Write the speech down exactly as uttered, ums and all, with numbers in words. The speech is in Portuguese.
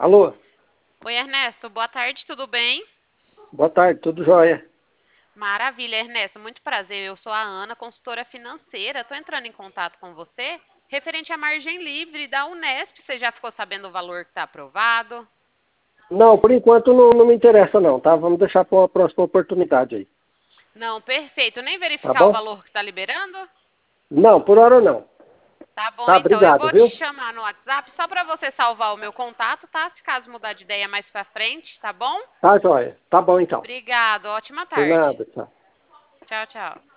Alô? Oi, Ernesto, boa tarde, tudo bem? Boa tarde, tudo jóia? Maravilha, Ernesto, muito prazer. Eu sou a Ana, consultora financeira. Estou entrando em contato com você referente à margem livre da Unesp. Você já ficou sabendo o valor que está aprovado? Não, por enquanto não, não me interessa não, tá? Vamos deixar para uma próxima oportunidade aí, Não, perfeito. Nem tá verificar o bom? valor que está liberando? Não, por hora não. Tá bom, Tá, então. Eu obrigado, vou te viu? chamar no WhatsApp só para você salvar o meu contato, tá? Se caso mudar de ideia mais para frente, tá bom? Tá jóia. Tá bom então. Obrigado, ótima Por tarde. nada, tchau. Tchau, tchau.